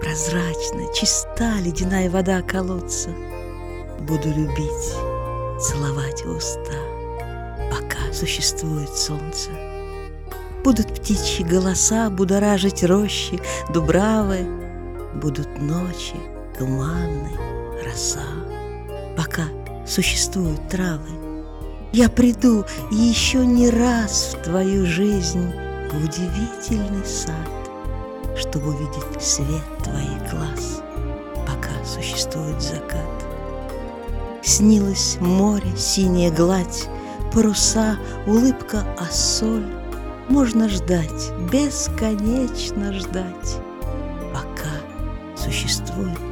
Прозрачна, чиста ледяная вода колодца. Буду любить, целовать в уста, пока существует солнце. Будут птичьи голоса будоражить рощи, дубравы, будут ночи, туманны, роса, пока существуют травы. Я приду еще не раз в твою жизнь, в удивительный сад, чтобы увидеть свет твоих глаз, пока существует закат. Снилось море, синяя гладь, паруса, улыбка, а соль. Можно ждать, бесконечно ждать, пока существует